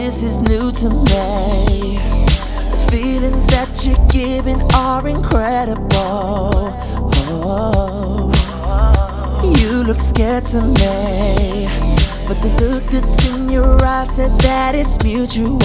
this is new to me. The feelings that you're giving are incredible. Oh, you look scared to me, but the look that's in your eyes says that it's mutual.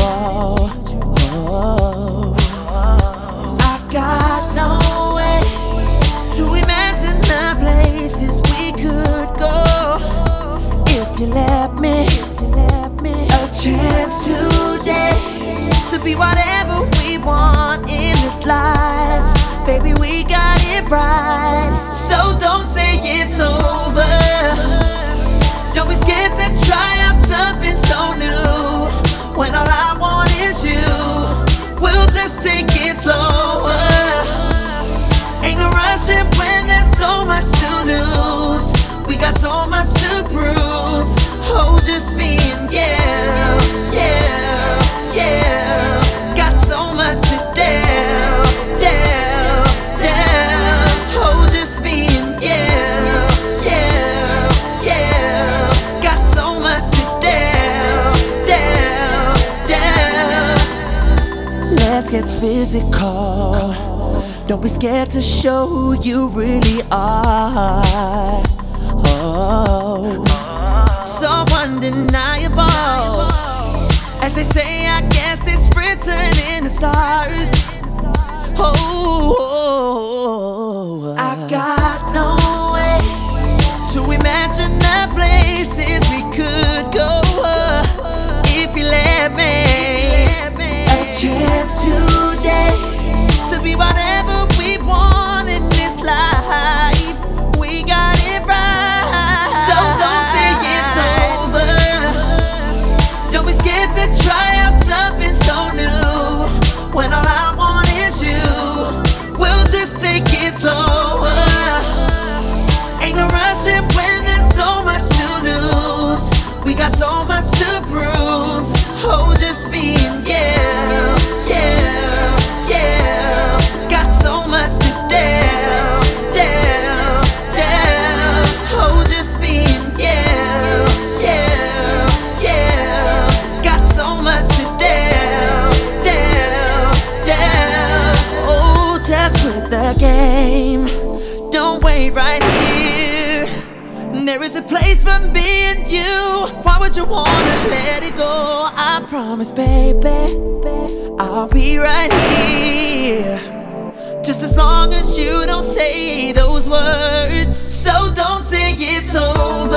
Oh, I got no way to imagine the places we could go if you let me a chance today to be whatever we want in this life. Baby, we got it right, so don't say it's over. Don't be scared to try out something so new, when all I want is you. We'll just take it slower. Ain't no rushing when there's so much to lose. We got so much to prove. Oh, just me and you, yeah, yeah. Got so much to tell. Oh, just me and you, yeah, yeah. Got so much to tell. Let's get physical. Don't be scared to show who you really are. Oh, so undeniable. As they say, I guess it's written in the stars. Oh, I got no way to imagine the places we could go if you let me a chance today to be whatever we want in this life. We got it right, so don't say it's over. Don't be scared to try out something so new, when all I want is you. We'll just take it slower. Ain't no rushing when there's so much to lose. We got so much to prove. Oh, just me and you, yeah, yeah. Got so much to tell. Oh, just me and you, yeah, yeah. Got so much to tell. Oh, just quit the game. Don't wait right here. There is a place for me and you. Why would you wanna let it go? I promise, baby, I'll be right here, just as long as you don't say those words. So don't say it's over.